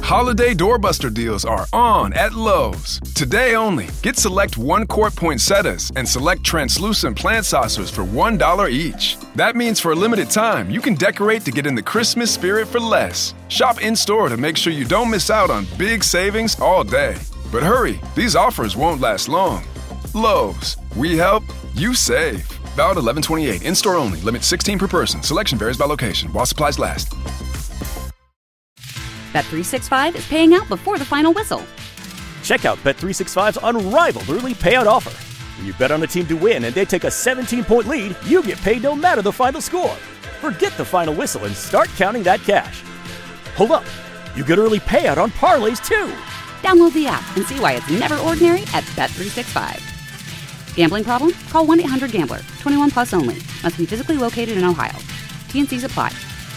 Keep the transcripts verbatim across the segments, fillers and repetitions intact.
Holiday doorbuster deals are on at Lowe's. Today only, get select one-quart poinsettias and select translucent plant saucers for one dollar each. That means for a limited time, you can decorate to get in the Christmas spirit for less. Shop in-store to make sure you don't miss out on big savings all day. But hurry, these offers won't last long. Lowe's, we help, you save. Valid eleven twenty-eight, in-store only, limit sixteen per person. Selection varies by location, while supplies last. Bet three sixty-five is paying out before the final whistle. Check out Bet three sixty-five's unrivaled early payout offer. When you bet on a team to win and they take a seventeen-point lead, you get paid no matter the final score. Forget the final whistle and start counting that cash. Hold up, you get early payout on parlays too. Download the app and see why it's never ordinary at Bet three sixty-five. Gambling problem? Call one eight hundred gambler. twenty-one plus only. Must be physically located in Ohio. T and C's apply.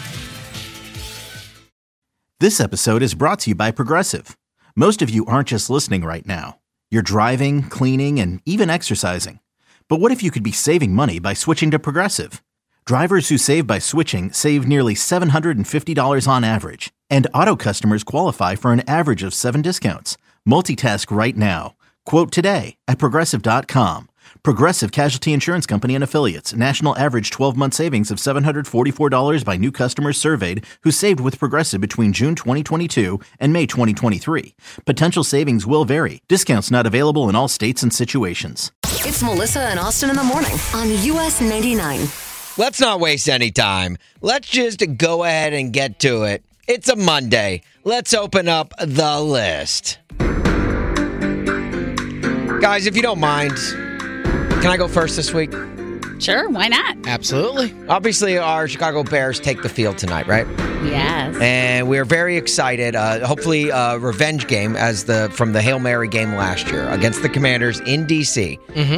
This episode is brought to you by Progressive. Most of you aren't just listening right now. You're driving, cleaning, and even exercising. But what if you could be saving money by switching to Progressive? Drivers who save by switching save nearly seven hundred fifty dollars on average. And auto customers qualify for an average of seven discounts. Multitask right now. Quote today at Progressive dot com. Progressive Casualty Insurance Company and Affiliates. National average twelve-month savings of seven hundred forty-four dollars by new customers surveyed who saved with Progressive between June twenty twenty-two and May twenty twenty-three. Potential savings will vary. Discounts not available in all states and situations. It's Melissa and Austin in the morning on U S ninety-nine. Let's not waste any time. Let's just go ahead and get to it. It's a Monday. Let's open up the list. Guys, if you don't mind, can I go first this week? Sure, why not? Absolutely. Obviously, our Chicago Bears take the field tonight, right? Yes. And we're very excited. Uh, hopefully, a revenge game as the from the Hail Mary game last year against the Commanders in D C.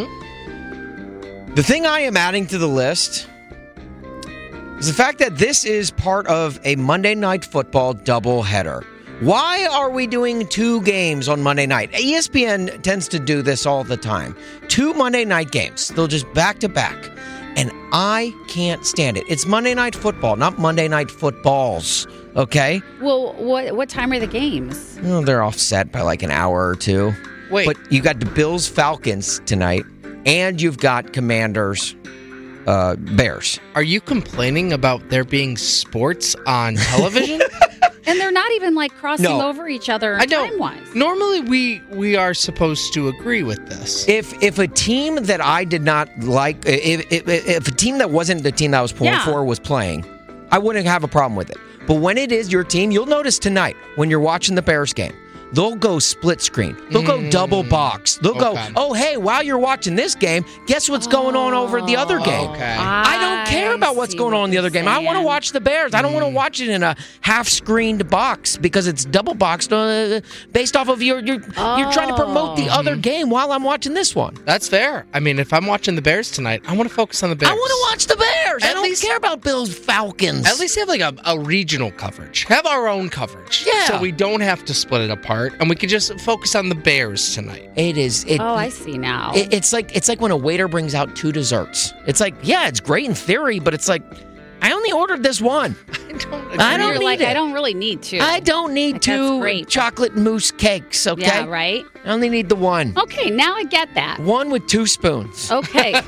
Mm-hmm. The thing I am adding to the list is the fact that this is part of a Monday Night Football doubleheader. Why are we doing two games on Monday night? E S P N tends to do this all the time. Two Monday night games. They'll just back to back. And I can't stand it. It's Monday Night Football, not Monday Night Footballs. Okay? Well, what what time are the games? Well, they're offset by like an hour or two. Wait. But you got the Bills Falcons tonight, and you've got Commanders uh, Bears. Are you complaining about there being sports on television? And they're not even like crossing No. over each other I don't. time-wise. Normally, we we are supposed to agree with this. If if a team that I did not like, if, if, if a team that wasn't the team that I was pulling Yeah. for was playing, I wouldn't have a problem with it. But when it is your team, you'll notice tonight when you're watching the Bears game, they'll go split screen. They'll go Mm. double box. They'll go, Okay. oh, hey, while you're watching this game, guess what's going on over the other game? Okay. I don't care about what's see going what on in the other you're game. I want to saying. watch the Bears. I don't want to Mm. watch it in a half-screened box because it's double boxed uh, based off of your, your you're trying to promote the Oh. other game while I'm watching this one. That's fair. I mean, if I'm watching the Bears tonight, I want to focus on the Bears. I want to watch the Bears. I At don't least- care about Bills Falcons. At least have like a, a regional coverage. Have our own coverage. Yeah. So we don't have to split it apart, and we can just focus on the Bears tonight. it is. It, Oh, I see now. it- it's like it's like when a waiter brings out two desserts. It's like, yeah, it's great in theory, but it's like, I only ordered this one. I don't. I And don't You're need like, it. I don't really need to. I don't need Like, that's two great. chocolate mousse cakes. Okay, Yeah, right? I only need the one. Okay, now I get that. One with two spoons. Okay.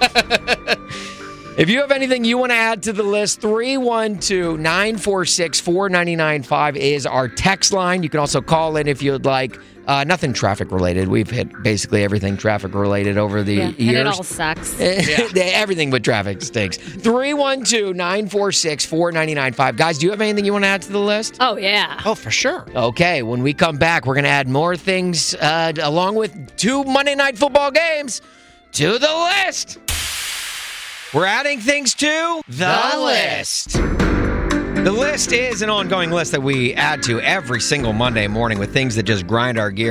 If you have anything you want to add to the list, three one two, nine four six, four nine nine five is our text line. You can also call in if you'd like. Uh, nothing traffic related. We've hit basically everything traffic related over the Yeah, and years. it all sucks. Everything but traffic stinks. three one two, nine four six, four nine nine five. Guys, do you have anything you want to add to the list? Oh, yeah. Oh, for sure. Okay, when we come back, we're going to add more things uh, along with two Monday Night Football games to the list. We're adding things to the list. The list is an ongoing list that we add to every single Monday morning with things that just grind our gears.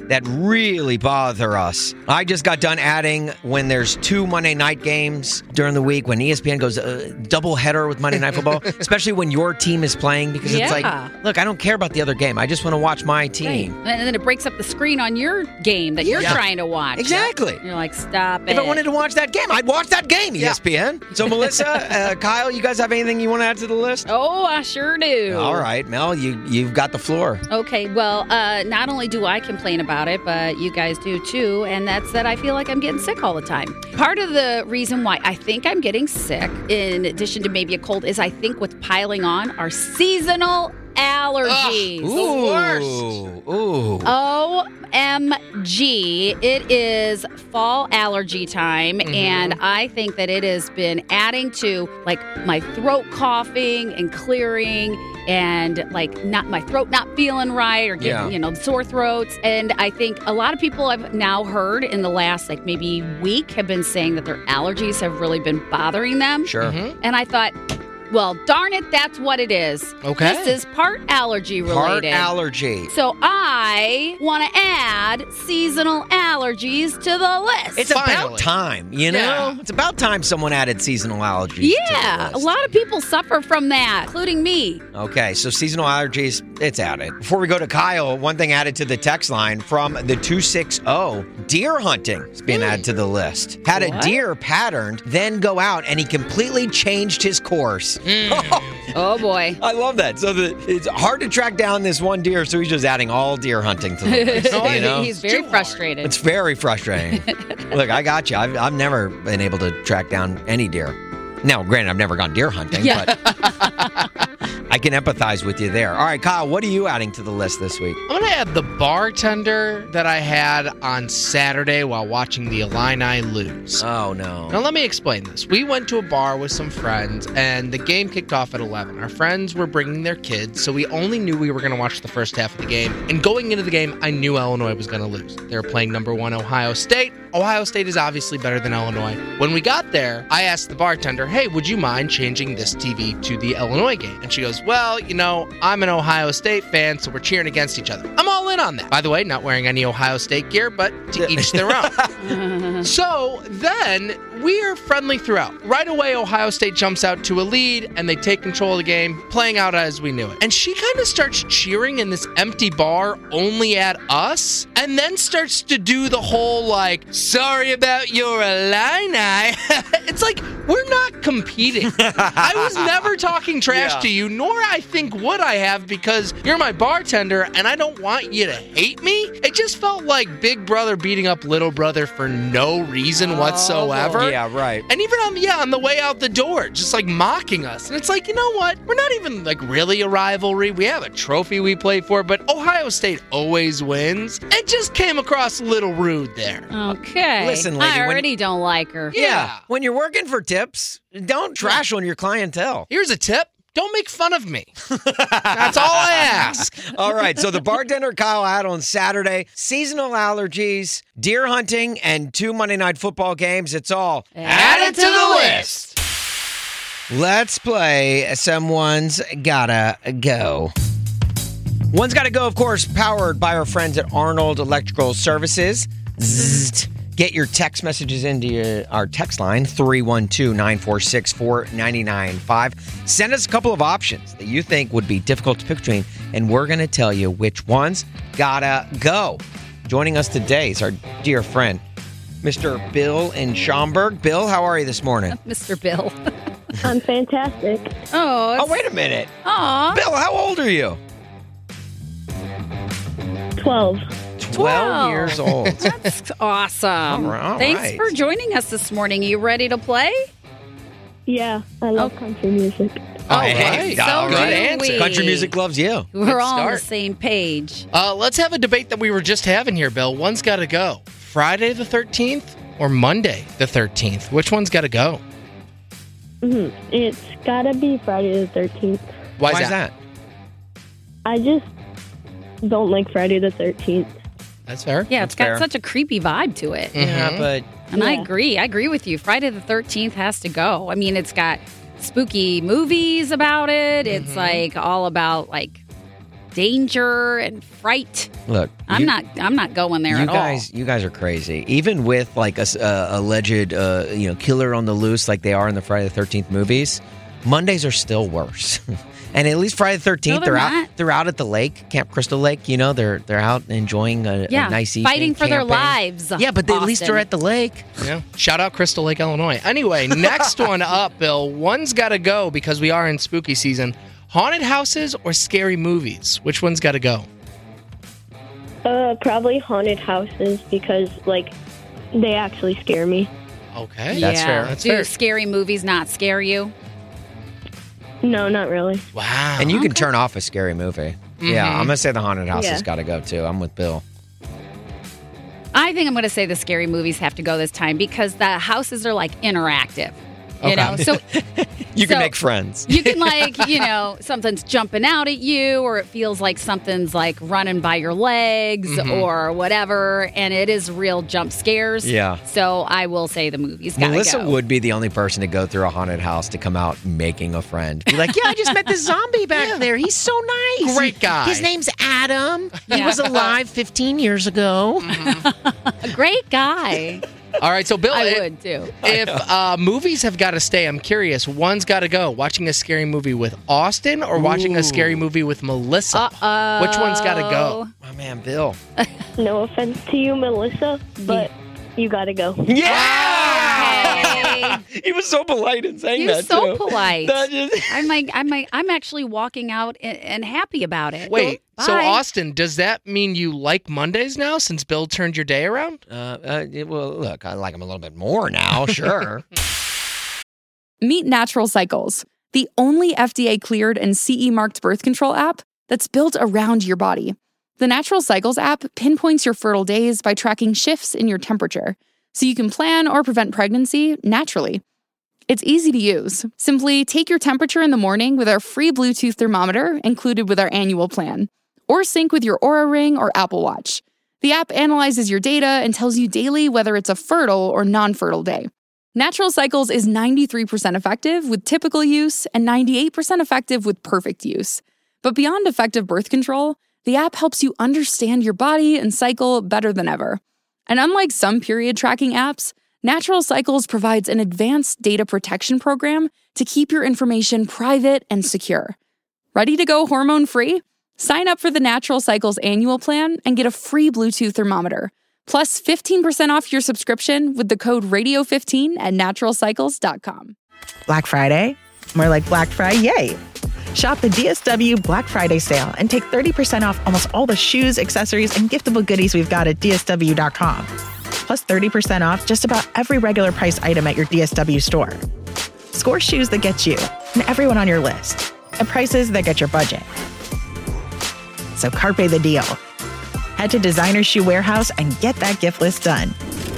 that really bother us. I just got done adding when there's two Monday night games during the week, when E S P N goes uh, double header with Monday Night Football, especially when your team is playing, because it's Yeah. like, look, I don't care about the other game. I just want to watch my team. Right. And then it breaks up the screen on your game that you're Yeah. trying to watch. Exactly. You're like, stop it. If I wanted to watch that game, I'd watch that game, E S P N. So, Melissa, uh, Kyle, you guys have anything you want to add to the list? Oh, I sure do. All right, Mel, you, you've got the floor. Okay, well, uh, not only do I complain about it, but you guys do too, and that's that I feel like I'm getting sick all the time. Part of the reason why I think I'm getting sick, in addition to maybe a cold, is I think what's piling on are seasonal allergies. Ooh, ooh. O M G, it is fall allergy time, Mm-hmm. and I think that it has been adding to like my throat coughing and clearing, and like not my throat not feeling right, or getting, Yeah. you know, sore throats. And I think a lot of people I've now heard in the last like maybe week have been saying that their allergies have really been bothering them. Sure. And I thought, well, darn it, that's what it is. Okay. This is part allergy related. Heart allergy. So I want to add seasonal allergies to the list. It's about Finally. time, you know? Yeah. It's about time someone added seasonal allergies. yeah, to the a list. lot of people suffer from that, including me. Okay, so seasonal allergies, it's added. Before we go to Kyle, one thing added to the text line from the two six zero, deer hunting is being added to the list. Had a What? deer patterned, then go out, and he completely changed his course. Oh boy. I love that. So the, it's hard to track down this one deer, so he's just adding all deer hunting to the list. you know? He's very too hard. frustrated. It's very frustrating. Look, I got you. I've, I've never been able to track down any deer. Now, granted, I've never gone deer hunting, Yeah. but I can empathize with you there. All right, Kyle, what are you adding to the list this week? I'm going to add the bartender that I had on Saturday while watching the Illini lose. Oh, no. Now, let me explain this. We went to a bar with some friends, and the game kicked off at eleven. Our friends were bringing their kids, so we only knew we were going to watch the first half of the game. And going into the game, I knew Illinois was going to lose. They were playing number one Ohio State. Ohio State is obviously better than Illinois. When we got there, I asked the bartender, hey, would you mind changing this T V to the Illinois game? And she goes, well, you know, I'm an Ohio State fan, so we're cheering against each other. I'm all in on that. By the way, not wearing any Ohio State gear, but to each their own. So then we are friendly throughout. Right away, Ohio State jumps out to a lead, and they take control of the game, playing out as we knew it. And she kind of starts cheering in this empty bar only at us, and then starts to do the whole, like, sorry about your Illini. It's like, we're not competing. I was never talking trash Yeah. to you, nor I think would I have, because you're my bartender, and I don't want you to hate me. It just felt like big brother beating up little brother for no reason whatsoever. Yeah, right. And even on yeah, on the way out the door, just like mocking us. And it's like, you know what? We're not even like really a rivalry. We have a trophy we play for, but Ohio State always wins. It just came across a little rude there. Okay. Listen, lady, I when- already don't like her. Yeah. When you're working for tips, don't trash on your clientele. Here's a tip. Don't make fun of me. That's all I ask. All right, so the bartender Kyle had on Saturday, seasonal allergies, deer hunting, and two Monday Night Football games. It's all Add it to the list. Let's play Someone's Gotta Go. One's Gotta Go, of course, powered by our friends at Arnold Electrical Services. Zzzt. Get your text messages into your, our text line, three one two, nine four six, four nine nine five. Send us a couple of options that you think would be difficult to pick between, and we're going to tell you which ones gotta go. Joining us today is our dear friend, Mister Bill in Schaumburg. Bill, how are you this morning? Mister Bill. I'm fantastic. Oh, Oh, wait a minute. Aw. Bill, how old are you? twelve. twelve years old. That's awesome. All right, all Thanks right. for joining us this morning. You ready to play? Yeah, I love Oh. country music. All Hey, right. all So right. do answer. we. Country music loves you. We're all on the start. same page. Uh, let's have a debate that we were just having here, Bill. One's got to go. Friday the thirteenth or Monday the thirteenth? Which one's got to go? hmm It's gotta be Friday the thirteenth. Why, Why is that? I just don't like Friday the thirteenth. That's fair. Yeah, it's That's got fair. such a creepy vibe to it. Yeah, Mhm. but And I Yeah. agree. I agree with you. Friday the thirteenth has to go. I mean, it's got spooky movies about it. It's Mhm. like all about like danger and fright. Look, I'm you, not. I'm not going there you at guys, all. You guys are crazy. Even with like a uh, alleged, uh, you know, killer on the loose, like they are in the Friday the thirteenth movies, Mondays are still worse. And at least Friday the thirteenth, No, they're, they're out. not. They're out at the lake, Camp Crystal Lake. You know, they're they're out enjoying a, Yeah, a nice evening, fighting for their camping. lives. Yeah, but they, at least Austin. they're at the lake. Yeah. Shout out Crystal Lake, Illinois. Anyway, next one up, Bill. One's got to go because we are in spooky season. Haunted houses or scary movies? Which one's got to go? Uh, probably haunted houses because, like, they actually scare me. Okay. That's yeah. fair. That's Do fair. scary movies not scare you? No, not really. Wow. And you can Okay. turn off a scary movie. Yeah, I'm going to say the haunted house Yeah. has got to go, too. I'm with Bill. I think I'm going to say the scary movies have to go this time because the houses are like interactive. You Okay. know, so You can So- make friends. you can like, you know, something's jumping out at you, or it feels like something's like running by your legs Mm-hmm. or whatever, and it is real jump scares. Yeah. So I will say the movies gotta Melissa go. would be the only person to go through a haunted house to come out making a friend. Be like, yeah, I just met this zombie back there. He's so nice. Great guy. His name's Adam. He Yeah. was alive fifteen years ago. A great guy. All right, so Bill, I if, would too. if uh, movies have got to stay, I'm curious. One's got to go. Watching a scary movie with Austin or watching a scary movie with Melissa? Uh-oh. Which one's got to go? My man, Bill. No offense to you, Melissa, but you gotta go. Yeah! He was so polite in saying He that, was so too. polite. That just- I'm like, I'm like, I'm actually walking out and, and happy about it. Wait, so Bye. Austin, does that mean you like Mondays now since Bill turned your day around? Uh, uh, yeah, well, look, I like him a little bit more now, sure. Meet Natural Cycles, the only F D A-cleared and C E marked birth control app that's built around your body. The Natural Cycles app pinpoints your fertile days by tracking shifts in your temperature, so you can plan or prevent pregnancy naturally. It's easy to use. Simply take your temperature in the morning with our free Bluetooth thermometer included with our annual plan, or sync with your Oura Ring or Apple Watch. The app analyzes your data and tells you daily whether it's a fertile or non-fertile day. Natural Cycles is ninety-three percent effective with typical use and ninety-eight percent effective with perfect use. But beyond effective birth control, the app helps you understand your body and cycle better than ever. And unlike some period tracking apps, Natural Cycles provides an advanced data protection program to keep your information private and secure. Ready to go hormone-free? Sign up for the Natural Cycles annual plan and get a free Bluetooth thermometer, plus fifteen percent off your subscription with the code radio fifteen at natural cycles dot com. Black Friday? More like Black Friday, yay! Shop the D S W Black Friday sale and take thirty percent off almost all the shoes, accessories, and giftable goodies we've got at D S W dot com. Plus thirty percent off just about every regular price item at your D S W store. Score shoes that get you and everyone on your list at prices that get your budget. So carpe the deal. Head to Designer Shoe Warehouse and get that gift list done.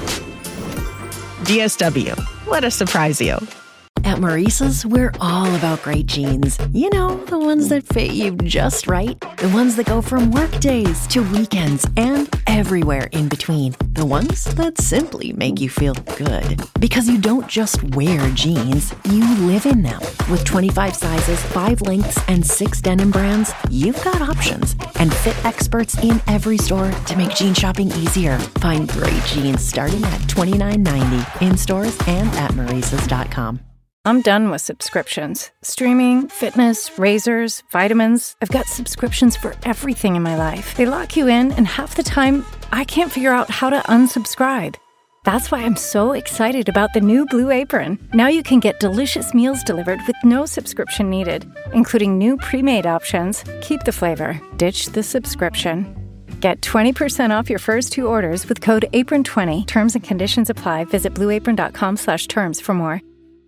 D S W. Let us surprise you. At Maurice's, we're all about great jeans. You know, the ones that fit you just right. The ones that go from work days to weekends and everywhere in between. The ones that simply make you feel good. Because you don't just wear jeans, you live in them. With twenty-five sizes, five lengths, and six denim brands, you've got options. And fit experts in every store to make jean shopping easier. Find great jeans starting at twenty-nine ninety in stores and at maurices dot com. I'm done with subscriptions. Streaming, fitness, razors, vitamins. I've got subscriptions for everything in my life. They lock you in, and half the time, I can't figure out how to unsubscribe. That's why I'm so excited about the new Blue Apron. Now you can get delicious meals delivered with no subscription needed, including new pre-made options. Keep the flavor. Ditch the subscription. Get twenty percent off your first two orders with code apron twenty. Terms and conditions apply. Visit blue apron dot com slash terms for more.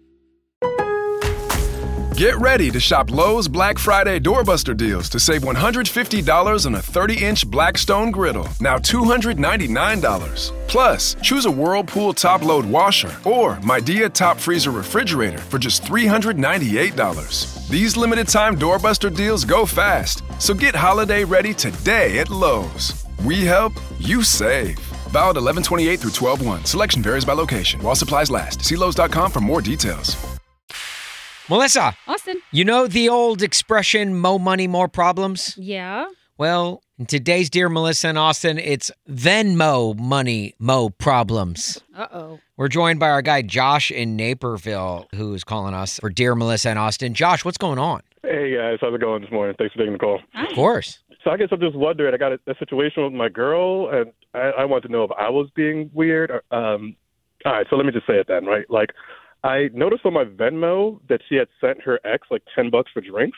Get ready to shop Lowe's Black Friday doorbuster deals to save one hundred fifty dollars on a thirty inch Blackstone griddle, now two hundred ninety-nine dollars. Plus, choose a Whirlpool top-load washer or Midea top freezer refrigerator for just three hundred ninety-eight dollars. These limited-time doorbuster deals go fast, so get holiday ready today at Lowe's. We help, you save. Valid eleven twenty-eight through twelve one. Selection varies by location. While supplies last. See Lowe's dot com for more details. Melissa. Austin. You know the old expression, mo money, more problems? Yeah. Well, in today's Dear Melissa and Austin, it's Venmo money mo problems. Uh-oh. We're joined by our guy Josh in Naperville, who's calling us for Dear Melissa and Austin. Josh, what's going on? Hey, guys. How's it going this morning? Thanks for taking the call. Of course. So I guess I'm just wondering, I got a, a situation with my girl, and I, I want to know if I was being weird. Or, um, all right, so let me just say it then, right? Like, I noticed on my Venmo that she had sent her ex, like, ten bucks for drinks,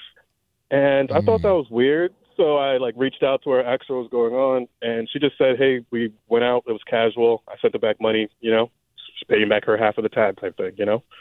and mm. I thought that was weird. So I, like, reached out to her ex, what was going on, and she just said, hey, we went out, it was casual, I sent her back money, you know, just paying back her half of the tab type thing, you know?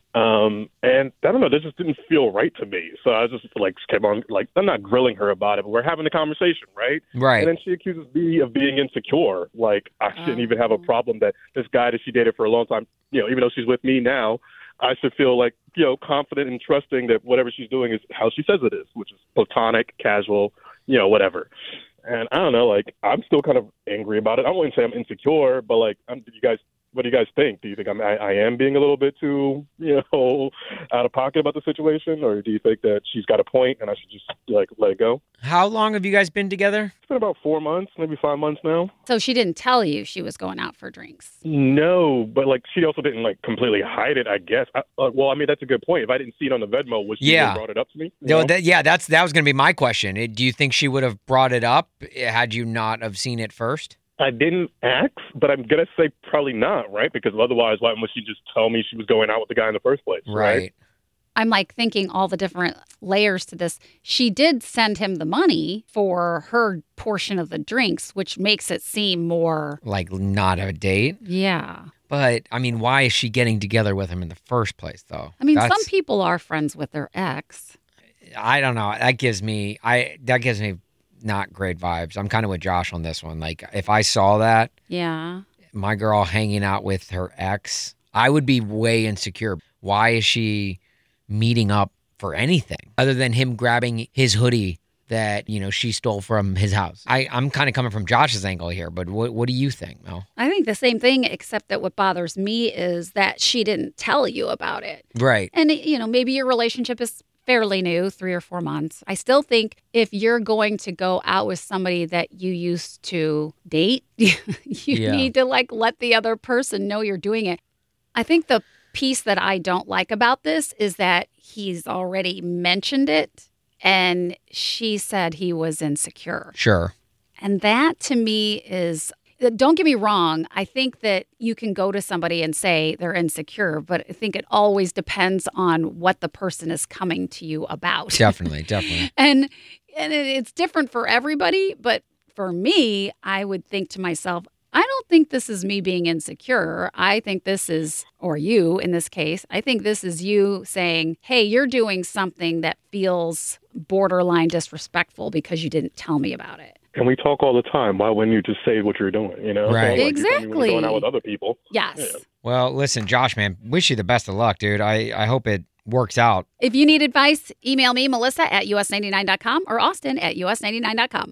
Um, and I don't know, that just didn't feel right to me. So I just, like, kept on, like, I'm not grilling her about it, but we're having a conversation, right? Right. And then she accuses me of being insecure. Like, I shouldn't oh. even have a problem that this guy that she dated for a long time, you know, even though she's with me now, I should feel like, you know, confident and trusting that whatever she's doing is how she says it is, which is platonic, casual, you know, whatever. And I don't know, like, I'm still kind of angry about it. I wouldn't say I'm insecure, but, like, I'm, you guys, what do you guys think? Do you think I'm, I, I am being a little bit too, you know, out of pocket about the situation? Or do you think that she's got a point and I should just, like, let it go? How long have you guys been together? It's been about four months, maybe five months now. So she didn't tell you she was going out for drinks? No, but, like, she also didn't, like, completely hide it, I guess. I, uh, well, I mean, that's a good point. If I didn't see it on the Venmo, would she yeah. have brought it up to me? No, that, yeah, that's that was going to be my question. Do you think she would have brought it up had you not have seen it first? I didn't ask, but I'm going to say probably not, right? Because otherwise, why would she just tell me she was going out with the guy in the first place, right? right? I'm like thinking all the different layers to this. She did send him the money for her portion of the drinks, which makes it seem more... Like not a date? Yeah. But, I mean, why is she getting together with him in the first place, though? I mean, That's... some people are friends with their ex. I don't know. That gives me... I That gives me... not great vibes. I'm kind of with Josh on this one. Like, if I saw that, yeah, my girl hanging out with her ex, I would be way insecure. Why is she meeting up for anything other than him grabbing his hoodie that, you know, she stole from his house? I, I'm kind of coming from Josh's angle here, but what, what do you think, Mel? I think the same thing, except that what bothers me is that she didn't tell you about it. Right. And, you know, maybe your relationship is fairly new, three or four months. I still think if you're going to go out with somebody that you used to date, you yeah. need to, like, let the other person know you're doing it. I think the piece that I don't like about this is that he's already mentioned it, and she said he was insecure. Sure. And that, to me, is... Don't get me wrong. I think that you can go to somebody and say they're insecure, but I think it always depends on what the person is coming to you about. Definitely, definitely. and and it's different for everybody, but for me, I would think to myself, I don't think this is me being insecure. I think this is, or you in this case, I think this is you saying, hey, you're doing something that feels borderline disrespectful because you didn't tell me about it. And we talk all the time. Why wouldn't you just say what you're doing? You know, right? So, like, exactly. When you're going out with other people. Yes. Yeah. Well, listen, Josh, man, wish you the best of luck, dude. I, I hope it works out. If you need advice, email me, Melissa at U S ninety-nine dot com or Austin at U S ninety-nine dot com.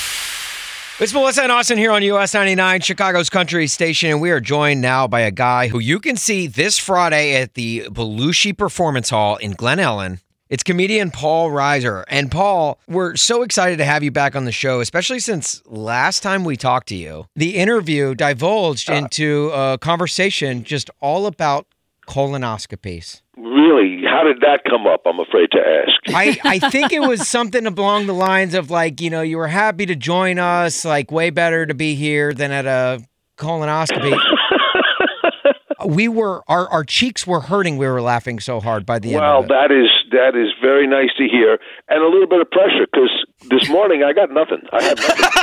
It's Melissa and Austin here on U S ninety-nine, Chicago's country station, and we are joined now by a guy who you can see this Friday at the Belushi Performance Hall in Glen Ellen. It's comedian Paul Reiser. And Paul, we're so excited to have you back on the show, especially since last time we talked to you, the interview divulged uh, into a conversation just all about colonoscopies. Really? How did that come up, I'm afraid to ask? I, I think it was something along the lines of, like, you know, you were happy to join us, like, way better to be here than at a colonoscopy. We were, our, our cheeks were hurting. We were laughing so hard by the end well, of it. Well, that is, that is very nice to hear. And a little bit of pressure, because this morning I got nothing. I had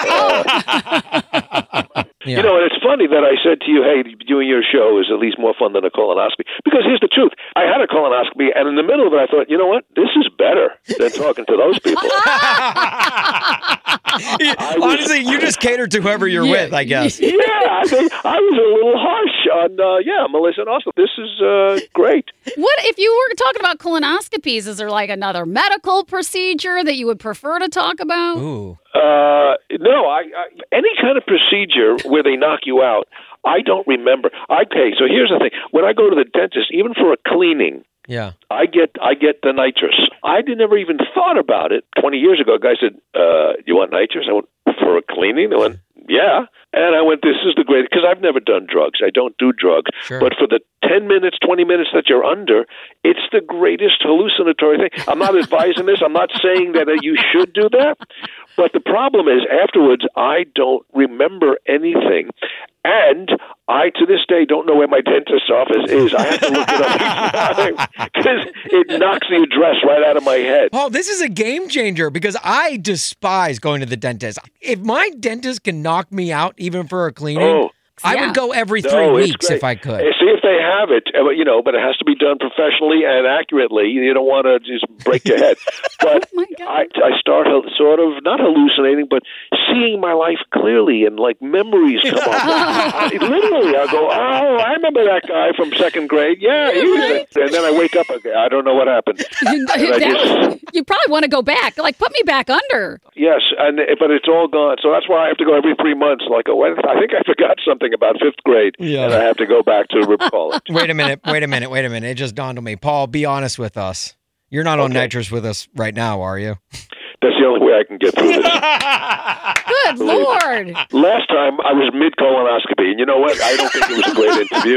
nothing. Uh, yeah. You know, and it's funny that I said to you, hey, doing your show is at least more fun than a colonoscopy. Because here's the truth. I had a colonoscopy, and in the middle of it, I thought, you know what? This is better than talking to those people. Honestly, you just catered to whoever you're yeah, with, I guess. Yeah, I think I was a little harsh on, uh, yeah, Melissa and Austin. This is uh, great. What if you were talking about colonoscopies? Is there like another medical procedure that you would prefer to talk about? Ooh. Uh, no, I, I any kind of procedure where they knock you out, I don't remember. Okay, so here's the thing. When I go to the dentist, even for a cleaning, Yeah. I get I get the nitrous. I did never even thought about it. Twenty years ago, a guy said, uh, "You want nitrous?" I went, "For a cleaning?" I went, "Yeah." And I went, "This is the greatest," because I've never done drugs. I don't do drugs. Sure. But for the ten minutes, twenty minutes that you're under, it's the greatest hallucinatory thing. I'm not advising this. I'm not saying that uh, you should do that. But the problem is, afterwards, I don't remember anything. And I, to this day, don't know where my dentist's office is. I have to look it up each time because it knocks the address right out of my head. Oh, this is a game changer because I despise going to the dentist. If my dentist can knock me out even for a cleaning, Oh. I Yeah. would go every three No, it's weeks great. if I could. Uh, See if they have it, uh, you know, but it has to be done professionally and accurately. You don't want to just break your head. But Oh my God. I, I start hal- sort of, not hallucinating, but seeing my life clearly and like memories come up. I, literally, I'll go, oh, I remember that guy from second grade. Yeah, he was right. a-" And then I wake up, again. I don't know what happened. And I That just- was- you probably want to go back. Like, put me back under. Yes, and but it's all gone. So that's why I have to go every three months. Like, oh, I think I forgot something about fifth grade, Yeah. and I have to go back to recall it. Wait a minute, wait a minute, wait a minute. It just dawned on me. Paul, be honest with us. You're not on Okay. nitrous with us right now, are you? That's the only way I can get through this. Good Lord. Last time I was mid colonoscopy, and you know what? I don't think it was a great interview.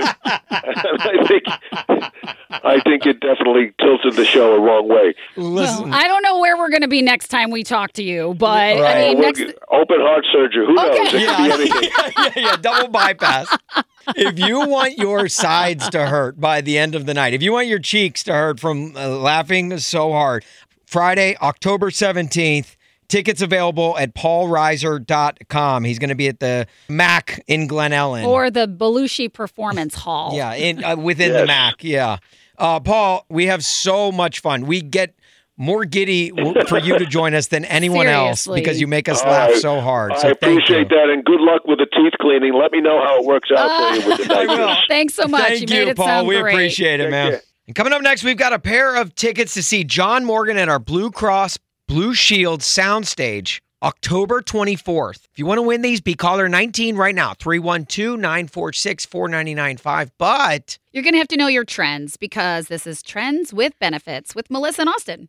I think I think it definitely tilted the show a wrong way. Listen, I don't know where we're going to be next time we talk to you, but I Right. mean, We're next. g- open heart surgery. Who knows? It could yeah, be anything. yeah, yeah, double bypass. If you want your sides to hurt by the end of the night, if you want your cheeks to hurt from uh, laughing so hard, Friday, October seventeenth, tickets available at paul reiser dot com. He's going to be at the Mac in Glen Ellen. Or the Belushi Performance Hall. Yeah, in uh, within the Yes. Mac. Yeah. Uh, Paul, we have so much fun. We get more giddy w- for you to join us than anyone else Seriously. because you make us All laugh right. so hard. I So thank you. appreciate that, and good luck with the teeth cleaning. Let me know how it works out for you with the I will. nitrous. Thanks so much. Thank you you, made it Paul. sound We great. appreciate it, Take man. care. And coming up next, we've got a pair of tickets to see John Morgan at our Blue Cross Blue Shield soundstage October twenty-fourth. If you want to win these, be caller nineteen right now, three one two, nine four six, four nine nine five. But You're going to have to know your trends because this is Trends with Benefits with Melissa and Austin.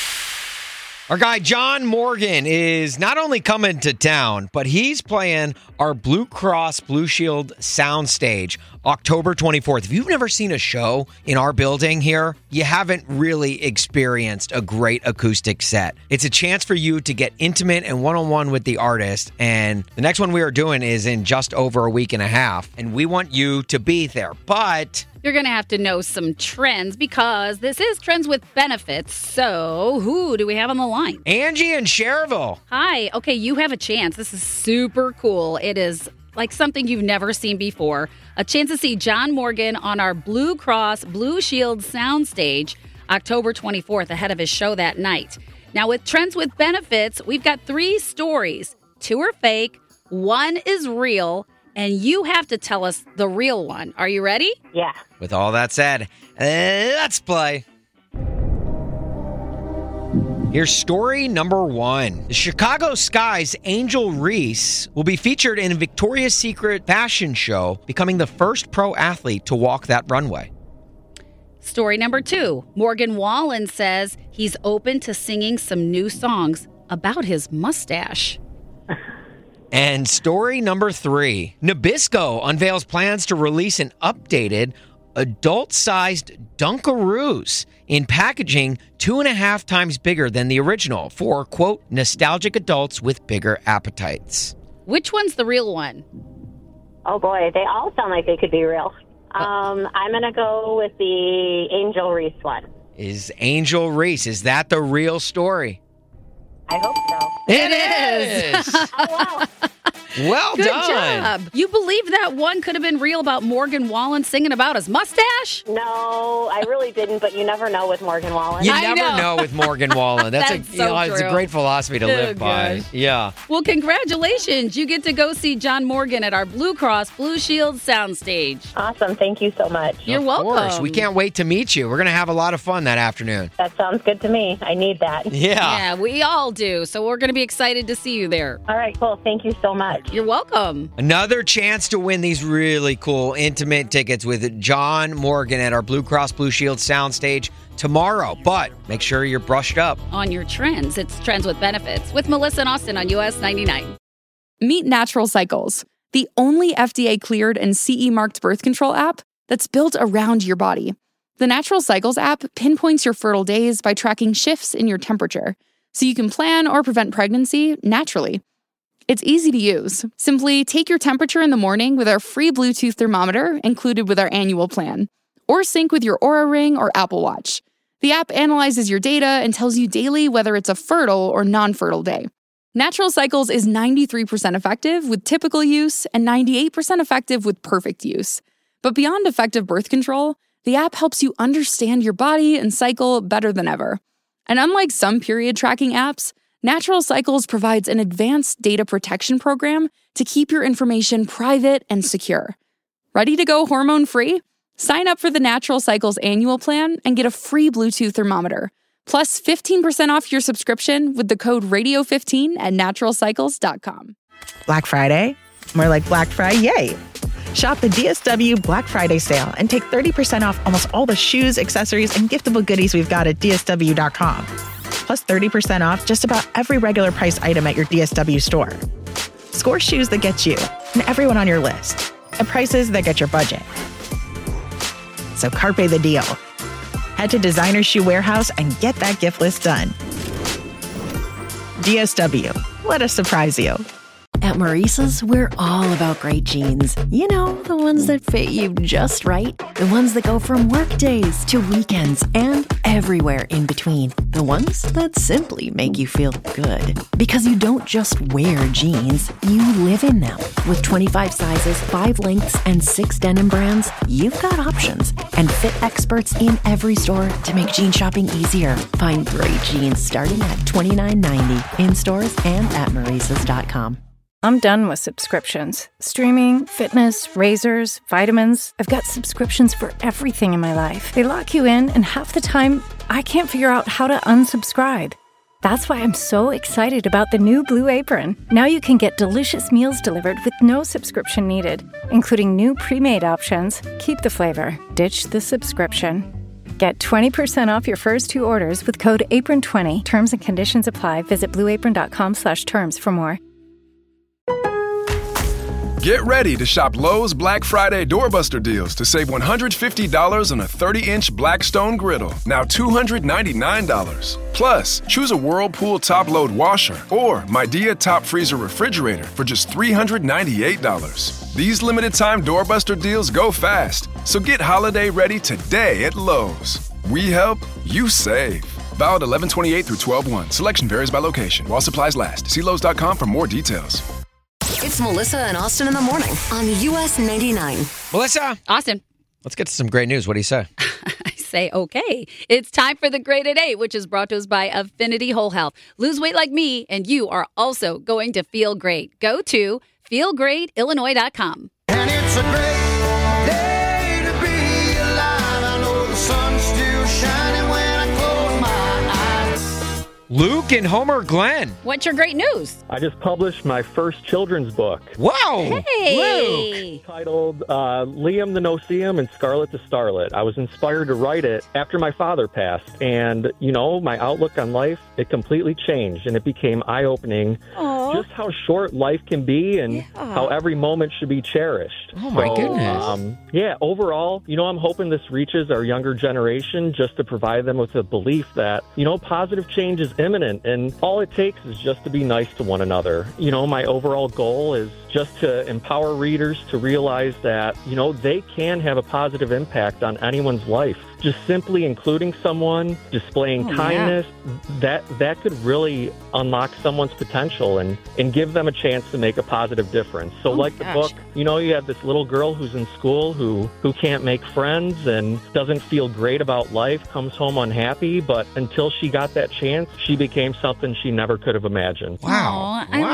our guy John Morgan is not only coming to town, but he's playing our Blue Cross Blue Shield soundstage October twenty-fourth. If you've never seen a show in our building here, you haven't really experienced a great acoustic set. It's a chance for you to get intimate and one-on-one with the artist. And the next one we are doing is in just over a week and a half. And we want you to be there. But You're going to have to know some trends because this is Trends with Benefits. So, who do we have on the line? Angie in Cherville. Hi. Okay, you have a chance. This is super cool. It is like something you've never seen before. A chance to see John Morgan on our Blue Cross Blue Shield soundstage October twenty-fourth ahead of his show that night. Now, with Trends with Benefits, we've got three stories. Two are fake, one is real, and you have to tell us the real one. Are you ready? Yeah. With all that said, let's play. Here's story number one. The Chicago Sky's Angel Reese will be featured in a Victoria's Secret fashion show, becoming the first pro athlete to walk that runway. Story number two. Morgan Wallen says he's open to singing some new songs about his mustache. And story number three. Nabisco unveils plans to release an updated adult-sized Dunkaroos in packaging two and a half times bigger than the original for, quote, nostalgic adults with bigger appetites. Which one's the real one? Oh boy, they all sound like they could be real. Um, I'm gonna go with the Angel Reese one. Is Angel Reese, is that the real story? I hope so. It is! Oh wow. Well Good done. job. You believe that one could have been real about Morgan Wallen singing about his mustache? No, I really didn't, but you never know with Morgan Wallen. You I never know. know. with Morgan Wallen. That's, That's a you so know, it's a true. great philosophy to Oh, live by. gosh. Yeah. Well, congratulations. You get to go see John Morgan at our Blue Cross Blue Shield soundstage. Awesome. Thank you so much. You're of welcome. course. We can't wait to meet you. We're going to have a lot of fun that afternoon. That sounds good to me. I need that. Yeah. Yeah, we all do. So we're going to be excited to see you there. All right, cool. Thank you so much. You're welcome. Another chance to win these really cool intimate tickets with John Morgan at our Blue Cross Blue Shield soundstage tomorrow. But make sure you're brushed up on your trends. It's Trends with Benefits with Melissa and Austin on U S ninety-nine. Meet Natural Cycles, the only F D A-cleared and C E marked birth control app that's built around your body. The Natural Cycles app pinpoints your fertile days by tracking shifts in your temperature, so you can plan or prevent pregnancy naturally. It's easy to use. Simply take your temperature in the morning with our free Bluetooth thermometer included with our annual plan, or sync with your Oura Ring or Apple Watch. The app analyzes your data and tells you daily whether it's a fertile or non-fertile day. Natural Cycles is ninety-three percent effective with typical use and ninety-eight percent effective with perfect use. But beyond effective birth control, the app helps you understand your body and cycle better than ever. And unlike some period tracking apps, Natural Cycles provides an advanced data protection program to keep your information private and secure. Ready to go hormone-free? Sign up for the Natural Cycles annual plan and get a free Bluetooth thermometer, plus fifteen percent off your subscription with the code radio fifteen at natural cycles dot com. Black Friday? More like Black Friday. Shop the D S W Black Friday sale and take thirty percent off almost all the shoes, accessories, and giftable goodies we've got at D S W dot com. Plus thirty percent off just about every regular price item at your D S W store. Score shoes that get you and everyone on your list at prices that get your budget. So carpe the deal. Head to Designer Shoe Warehouse and get that gift list done. D S W. Let us surprise you. At Maurice's, we're all about great jeans. You know, the ones that fit you just right. The ones that go from work days to weekends and everywhere in between. The ones that simply make you feel good. Because you don't just wear jeans, you live in them. With twenty-five sizes, five lengths, and six denim brands, you've got options. And fit experts in every store to make jean shopping easier. Find great jeans starting at twenty-nine ninety in stores and at maurices dot com. I'm done with subscriptions. Streaming, fitness, razors, vitamins. I've got subscriptions for everything in my life. They lock you in, and half the time, I can't figure out how to unsubscribe. That's why I'm so excited about the new Blue Apron. Now you can get delicious meals delivered with no subscription needed, including new pre-made options. Keep the flavor, ditch the subscription. Get twenty percent off your first two orders with code apron twenty. Terms and conditions apply. Visit blue apron dot com slash terms for more. Get ready to shop Lowe's Black Friday Doorbuster deals to save one hundred fifty dollars on a thirty-inch Blackstone griddle, now two hundred ninety-nine dollars. Plus, choose a Whirlpool top-load washer or Midea top freezer refrigerator for just three hundred ninety-eight dollars. These limited-time Doorbuster deals go fast, so get holiday ready today at Lowe's. We help, you save. Valid eleven twenty-eight through twelve one. Selection varies by location. While supplies last. See Lowe's dot com for more details. It's Melissa and Austin in the morning on U S ninety-nine. Melissa. Austin. Let's get to some great news. What do you say? I say, okay. It's time for the Great at eight, which is brought to us by Affinity Whole Health. Lose weight like me, and you are also going to feel great. Go to feel great illinois dot com. And it's a great day to be alive. I know the sun's still shining when I close my eyes. Luke and Homer Glenn. What's your great news? I just published my first children's book. Wow! Hey! Luke! Titled uh, Liam the No-See-Um and Scarlet the Starlet. I was inspired to write it after my father passed. And, you know, my outlook on life, it completely changed. And it became eye-opening Aww. just how short life can be and Yeah. how every moment should be cherished. Oh, my So, goodness. Um, yeah, overall, you know, I'm hoping this reaches our younger generation just to provide them with a belief that, you know, positive change is imminent, and all it takes is just to be nice to one another. You know, my overall goal is just to empower readers to realize that, you know, they can have a positive impact on anyone's life. Just simply including someone, displaying Oh, kindness, that that could really unlock someone's potential and, and give them a chance to make a positive difference. So Oh, like the gosh. book, you know, you have this little girl who's in school who, who can't make friends and doesn't feel great about life, comes home unhappy, but until she got that chance, she became something she never could have imagined. Wow. Aw, I love Wow. that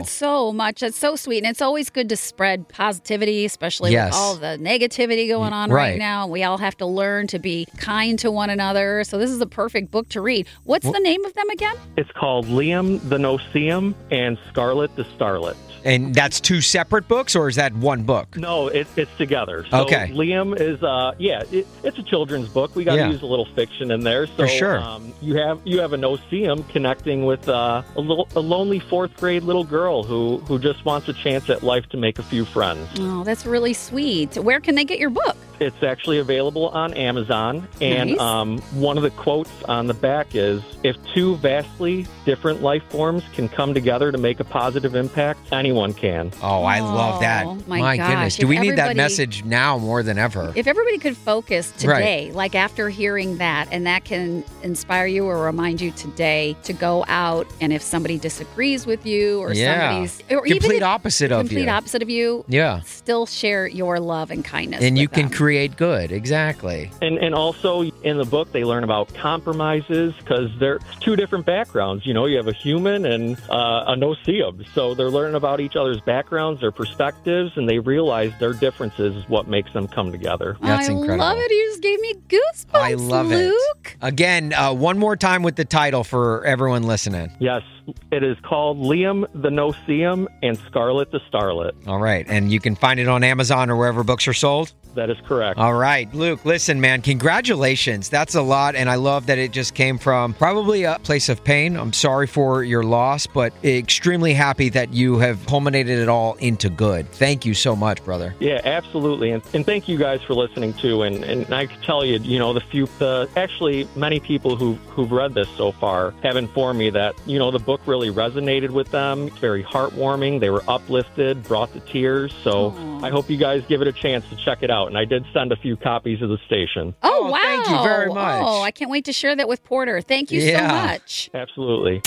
so much. That's so sweet. And it's always good to spread positivity, especially Yes. with all the negativity going on Right. right now. We all have to learn to be kind to one another. So this is a perfect book to read. What's Well- the name of them again? It's called Liam the No-See-Um and Scarlet the Starlet. And that's two separate books, or is that one book? No, it, it's together. So Okay. Liam is, uh, yeah, it, it's a children's book. We got to Yeah. use a little fiction in there. So, For sure. Um, you have you have a no-see-um connecting with uh, a little a lonely fourth grade little girl who who just wants a chance at life to make a few friends. Oh, that's really sweet. Where can they get your book? It's actually available on Amazon, and Nice. um, one of the quotes on the back is, "If two vastly different life forms can come together to make a positive impact, anyone can." Oh, I love that. Oh, my gosh. goodness. Do If we need that everybody- message now more than ever? If everybody could focus Right. today, like after hearing that, and that can inspire you or remind you today to go out, and if somebody disagrees with you or Yeah. somebody's or even Complete if- opposite of complete you. opposite of you, Yeah. still share your love and kindness. And with you can them. create good. Exactly. And and also in the book they learn about compromises because they're two different backgrounds. You know, you have a human and uh, a no-see-um. So they're learning about each other's backgrounds, their perspectives, and they realize their differences is what makes them come together. That's I incredible. love it. You just gave me goosebumps. I love Luke. it. Again, uh, one more time with the title for everyone listening. Yes, it is called Liam the No-See-Um and Scarlet the Starlet. All right. And you can find it on Amazon or wherever books are sold? That is correct. All right. Luke, listen, man, congratulations. That's a lot. And I love that it just came from probably a place of pain. I'm sorry for your loss, but extremely happy that you have culminated it all into good. Thank you so much, brother. Yeah, absolutely. And, and thank you guys for listening too. And, and I can tell you, you know, the few, the, actually many people who, who've read this so far have informed me that, you know, the book really resonated with them. It's very heartwarming. They were uplifted, brought to tears. So Aww. I hope you guys give it a chance to check it out. And I did send a few copies to the station. Oh, Oh, wow. thank you very much. Oh, I can't wait to share that with Porter. Thank you Yeah. so much. Absolutely.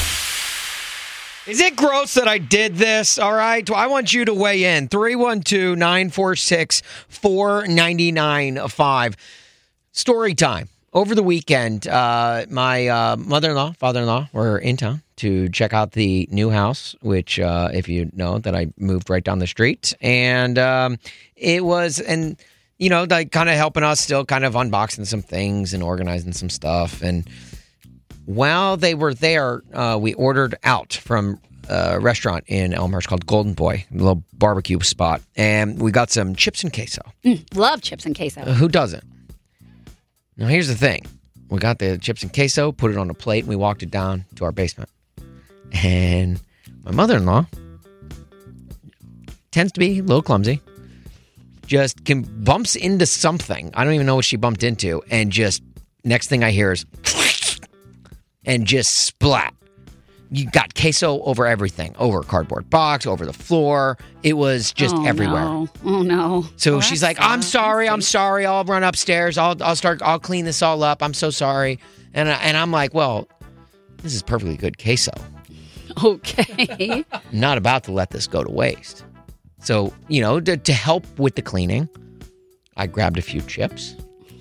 Is it gross that I did this? All right. I want you to weigh in. three one two, nine four six, four nine nine five. Story time. Over the weekend, uh, my uh, mother-in-law, father-in-law were in town to check out the new house, which, uh, if you know, that I moved right down the street. And um, it was, and, you know, like kind of helping us still kind of unboxing some things and organizing some stuff. And while they were there, uh, we ordered out from a restaurant in Elmhurst called Golden Boy, a little barbecue spot. And we got some chips and queso. Mm, love chips and queso. Uh, who doesn't? Now, here's the thing. We got the chips and queso, put it on a plate, and we walked it down to our basement. And my mother-in-law tends to be a little clumsy. Just can, bumps into something. I don't even know what she bumped into. And just, next thing I hear is, and just splat. You got queso over everything, over a cardboard box, over the floor. It was just oh, everywhere. No. Oh, no. So Well, she's that's like, "I'm sad. sorry, I'm That's sorry. I'll run upstairs. I'll I'll start. I'll clean this all up. I'm so sorry." And I, and I'm like, "Well, this is perfectly good queso. Okay. Not about to let this go to waste." So you know, to, to help with the cleaning, I grabbed a few chips.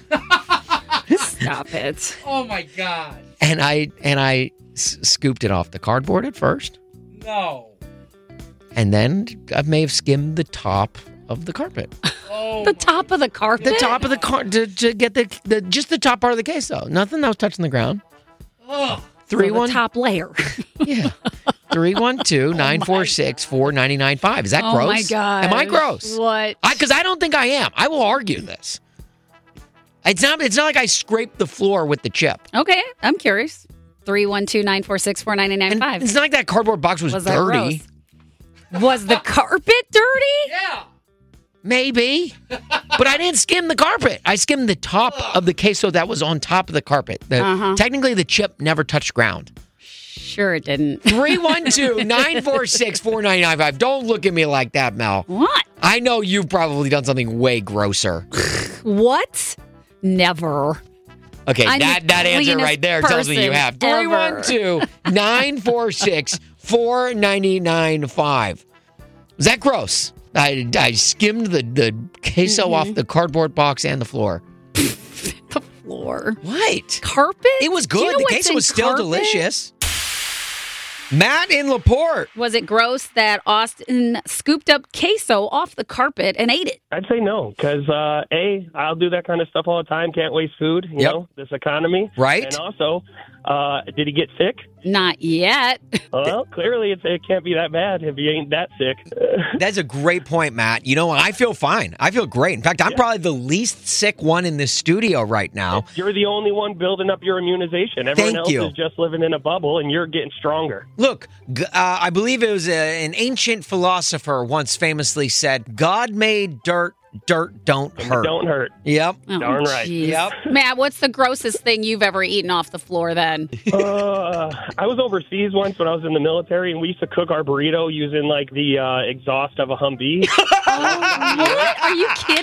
Stop it. Oh my god! And I and I s- scooped it off the cardboard at first. No. And then I may have skimmed the top of the carpet. Oh, the top of the carpet? The top of the car to, to get the, the just the top part of the queso. Nothing that was touching the ground. Ugh. Three So the one top layer. yeah. Three one two nine four six four ninety nine five. Is that Oh, gross? my gosh. Am I gross? What? Because I, I don't think I am. I will argue this. It's not. It's not like I scraped the floor with the chip. Okay, I'm curious. three one two, nine four six, four nine nine five. It's not like that cardboard box was, Was that dirty. gross? Was the carpet dirty? Yeah. Maybe, but I didn't skim the carpet. I skimmed the top of the queso that was on top of the carpet. The, Uh-huh. Technically, the chip never touched ground. Sure it didn't. three one two, nine four six, four nine nine five. Don't look at me like that, Mel. What? I know you've probably done something way grosser. What? Never. Okay, I'm that, the that answer cleanest right there tells me you person have. ever. three one two, nine four six, four nine nine five. Is that gross? I, I skimmed the, the queso Mm-hmm. off the cardboard box and the floor. The floor. What? Carpet? It was Do you good. know The what's queso in was still carpet? delicious. Matt in LaPorte. Was it gross that Austin scooped up queso off the carpet and ate it? I'd say no, because uh, A, I'll do that kind of stuff all the time. Can't waste food, you Yep. know, this economy. Right. And also, uh, did he get sick? Not yet. Well, clearly it's, it can't be that bad if he ain't that sick. That's a great point, Matt. You know, I feel fine. I feel great. In fact, I'm probably the least sick one in this studio right now. You're the only one building up your immunization. Everyone Thank else you. is just living in a bubble, and you're getting stronger. Look, g- uh, I believe it was a, an ancient philosopher once famously said, God made dirt, dirt don't And hurt. Don't hurt. Yep. Oh, Darn right. geez. Yep. Matt, what's the grossest thing you've ever eaten off the floor then? uh, I was overseas once when I was in the military, and we used to cook our burrito using like the uh, exhaust of a Humvee. Oh, what? Are you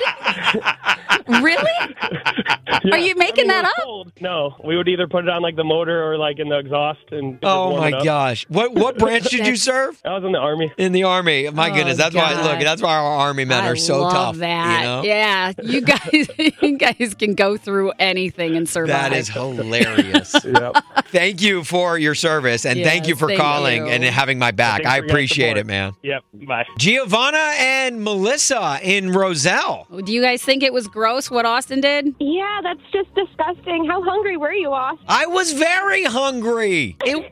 kidding? Really? Yeah, Are you making I mean, that it was up? cold. No, we would either put it on like the motor or like in the exhaust. And just Oh, warm my it up. gosh. What what branch did you That's- serve? I was in the Army. In the Army. My Oh, goodness. That's why, God. look, that's why our Army men I are so love tough. that. You know? Yeah, you guys, you guys can go through anything and survive. That is hilarious. Yep. Thank you for your service, and thank you Yes, for thank calling you. and having my back. Thanks I for your appreciate support. it, man. Yep. Bye. Giovanna and Melissa in Roselle. Do you guys think it was gross what Austin did? Yeah, that's just disgusting. How hungry were you, Austin? I was very hungry. It,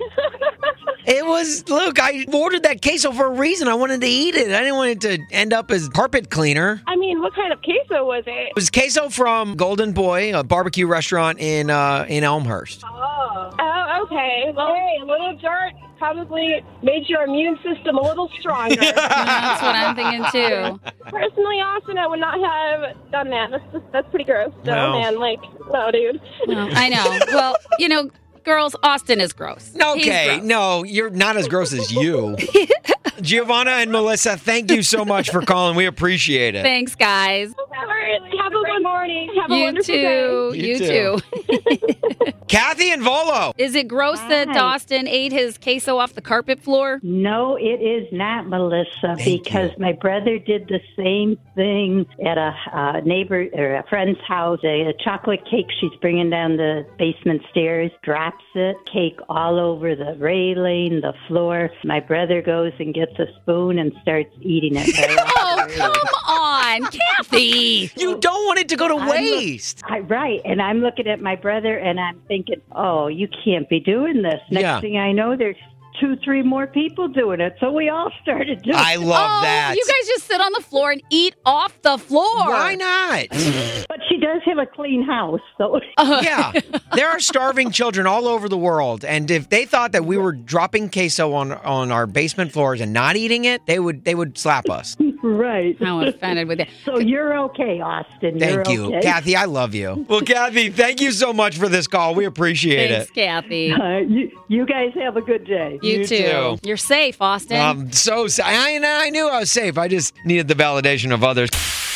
it was, look, I ordered that queso for a reason. I wanted to eat it. I didn't want it to end up as carpet cleaner. I mean, what kind of queso was it? It was queso from Golden Boy, a barbecue restaurant in uh, in Elmhurst. Oh. Oh, okay. Well, hey, a little dirt probably made your immune system a little stronger. That's what I'm thinking too. Personally, Austin, I would not have done that. That's just, that's pretty gross. So, Well. man, like, no, dude. Well, I know. Well, you know, girls, Austin is gross. He's Okay, gross. no, you're not as gross as you. Giovanna and Melissa, thank you so much for calling. We appreciate it. Thanks, guys. All right, have a good morning. Have a You wonderful too. day. You You, too. too. Kathy and Volo. Is it gross that Hi. Austin ate his queso off the carpet floor? No, it is not, Melissa, Thank because you. my brother did the same thing at a uh, neighbor or a friend's house. A, a chocolate cake she's bringing down the basement stairs, drops it, cake all over the railing, the floor. My brother goes and gets a spoon and starts eating it. Right Oh, after. come on, Kathy. You don't want it to go to I'm- waste. I, right, and I'm looking at my brother and I'm thinking, oh, you can't be doing this. Next Yeah. thing I know, there's two, three more people doing it. So we all started doing I it. love oh, that. you guys just sit on the floor and eat off the floor. Why not? But she does have a clean house, so Yeah. There are starving children all over the world, and if they thought that we were dropping queso on on our basement floors and not eating it, they would they would slap us. right. How offended with that. So you're okay, Austin. Thank you're you. okay. Kathy, I love you. Well, Kathy, thank you so much for this call. We appreciate Thanks, it. Kathy. Uh, you, you guys have a good day. You, You too. too. You're safe, Austin. Um, so sa- I, I knew I was safe. I just needed the validation of others.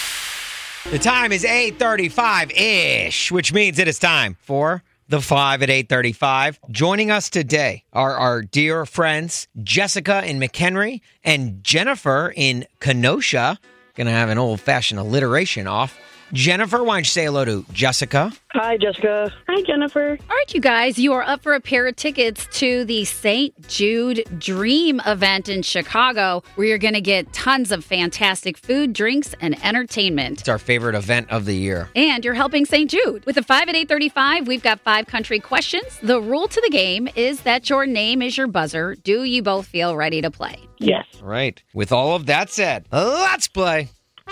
The time is eight thirty-five-ish, which means it is time for the five at eight thirty-five. Joining us today are our dear friends, Jessica in McHenry and Jennifer in Kenosha. Gonna have an old-fashioned alliteration off. Jennifer, why don't you say hello to Jessica? Hi, Jessica. Hi, Jennifer. All right, you guys, you are up for a pair of tickets to the Saint Jude Dream event in Chicago, where you're going to get tons of fantastic food, drinks, and entertainment. It's our favorite event of the year. And you're helping Saint Jude. With the five at eight thirty-five, we've got five country questions. The rule to the game is that your name is your buzzer. Do you both feel ready to play? Yes. All right. With all of that said, let's play.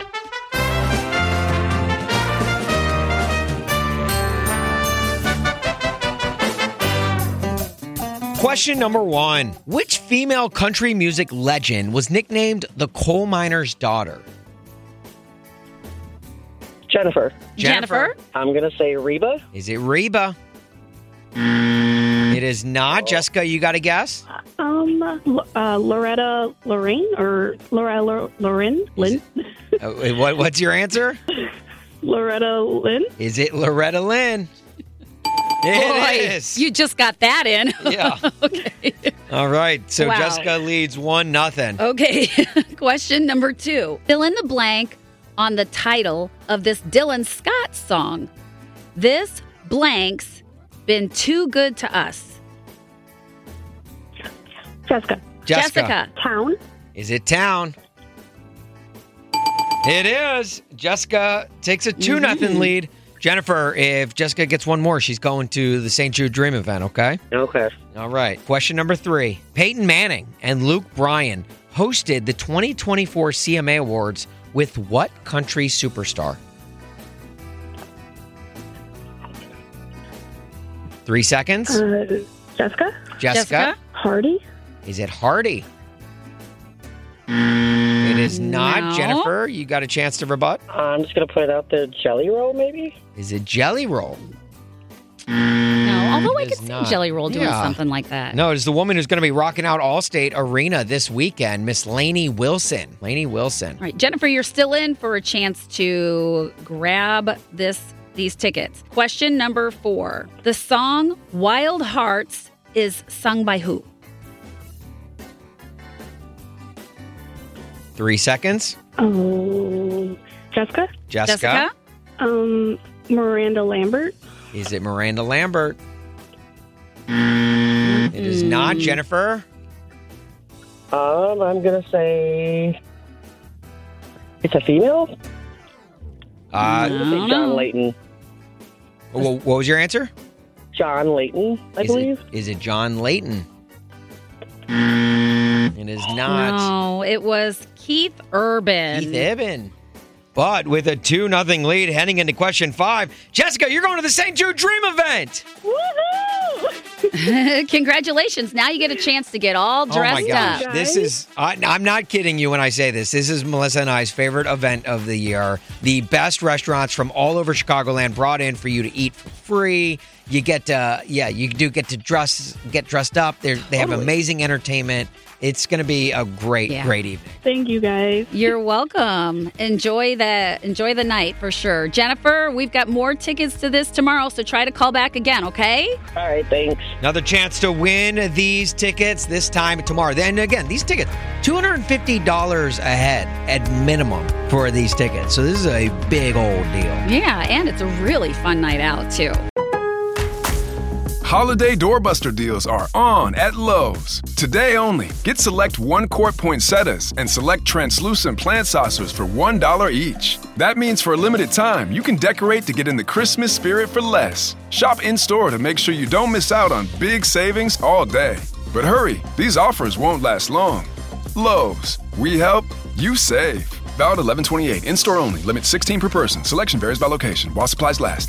Question number one. Which female country music legend was nicknamed the coal miner's daughter? Jennifer. Jennifer? I'm going to say Reba. Is it Reba? It is not. Jessica, you got a guess? Um, uh, Loretta Lorraine or Laura Lorraine? Lynn? Uh, what, what's your answer? Loretta Lynn? Is it Loretta Lynn? It Boy, is. you just got that in. Yeah. Okay. All right. So Wow. Jessica leads one nothing. Okay. Question number two. Fill in the blank on the title of this Dylan Scott song. This blank's been too good to us. Jessica. Jessica. Town. Is it town? It is. Jessica takes a two nothing Mhm. lead. Jennifer, if Jessica gets one more, she's going to the Saint Jude Dream event, okay? Okay. All right. Question number three. Peyton Manning and Luke Bryan hosted the twenty twenty-four C M A Awards with what country superstar? Three seconds. Uh, Jessica. Jessica. Hardy. Is it Hardy? It is not. No. Jennifer, you got a chance to rebut. I'm just going to put it out there. Jelly Roll, maybe? Is it Jelly Roll? No, although I It could is see not. Jelly Roll doing Yeah. something like that. No, it's the woman who's going to be rocking out Allstate Arena this weekend, Miss Lainey Wilson. Lainey Wilson. All right, Jennifer, you're still in for a chance to grab this these tickets. Question number four. The song Wild Hearts is sung by who? Three seconds. Um, Jessica. Jessica. Um, Miranda Lambert. Is it Miranda Lambert? It is not. Jennifer. Um, I'm going to say it's a female? Uh, I'm going to say John Layton. wh- what was your answer? John Layton, I is believe. It, is it John Layton? It is not. No, it was Keith Urban. Keith Urban. But with a two nothing lead heading into question five, Jessica, you're going to the Saint Jude Dream event. Congratulations. Now you get a chance to get all dressed oh my gosh. up. This is, I, I'm not kidding you when I say this. This is Melissa and I's favorite event of the year. The best restaurants from all over Chicagoland brought in for you to eat for free. You get to, yeah, you do get to dress, get dressed up. They're, they have Totally. amazing entertainment. It's going to be a great, Yeah. great evening. Thank you, guys. You're welcome. Enjoy the enjoy the night for sure. Jennifer, we've got more tickets to this tomorrow, so try to call back again, okay? All right, thanks. Another chance to win these tickets this time tomorrow. Then again, these tickets, two hundred fifty dollars a head at minimum for these tickets. So this is a big old deal. Yeah, and it's a really fun night out too. Holiday doorbuster deals are on at Lowe's. Today only, get select one-quart poinsettias and select translucent plant saucers for one dollar each. That means for a limited time, you can decorate to get in the Christmas spirit for less. Shop in-store to make sure you don't miss out on big savings all day. But hurry, these offers won't last long. Lowe's, we help, you save. Valid eleven twenty-eight, in-store only, limit sixteen per person. Selection varies by location, while supplies last.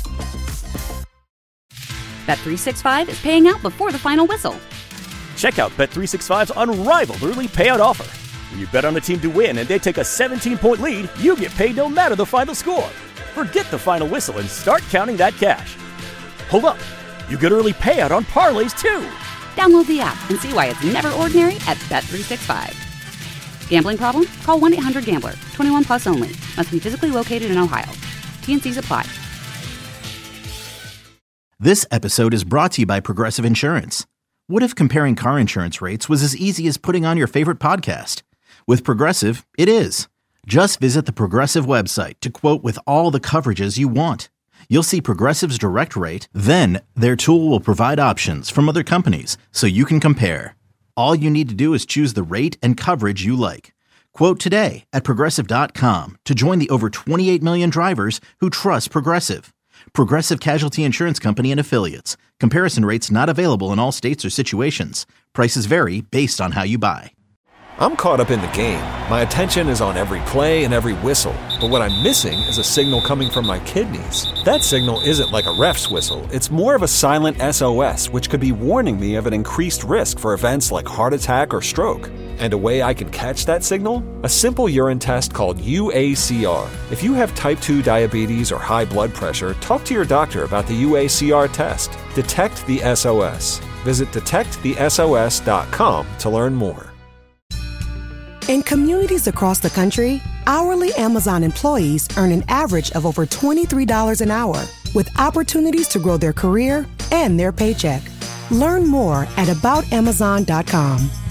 Bet three sixty-five is paying out before the final whistle. Check out Bet three sixty-five's unrivaled early payout offer. When you bet on a team to win and they take a seventeen-point lead, you get paid no matter the final score. Forget the final whistle and start counting that cash. Hold up. You get early payout on parlays, too. Download the app and see why it's never ordinary at Bet three sixty-five. Gambling problem? Call one eight hundred gambler. twenty-one plus only. Must be physically located in Ohio. T and C's apply. This episode is brought to you by Progressive Insurance. What if comparing car insurance rates was as easy as putting on your favorite podcast? With Progressive, it is. Just visit the Progressive website to quote with all the coverages you want. You'll see Progressive's direct rate, then their tool will provide options from other companies so you can compare. All you need to do is choose the rate and coverage you like. Quote today at Progressive dot com to join the over twenty-eight million drivers who trust Progressive. Progressive Casualty Insurance Company and Affiliates. Comparison rates not available in all states or situations. Prices vary based on how you buy. I'm caught up in the game. My attention is on every play and every whistle. But what I'm missing is a signal coming from my kidneys. That signal isn't like a ref's whistle. It's more of a silent S O S, which could be warning me of an increased risk for events like heart attack or stroke. And a way I can catch that signal? A simple urine test called U A C R. If you have type two diabetes or high blood pressure, talk to your doctor about the U A C R test. Detect the S O S. Visit detect the S O S dot com to learn more. In communities across the country, hourly Amazon employees earn an average of over twenty-three dollars an hour, with opportunities to grow their career and their paycheck. Learn more at about amazon dot com.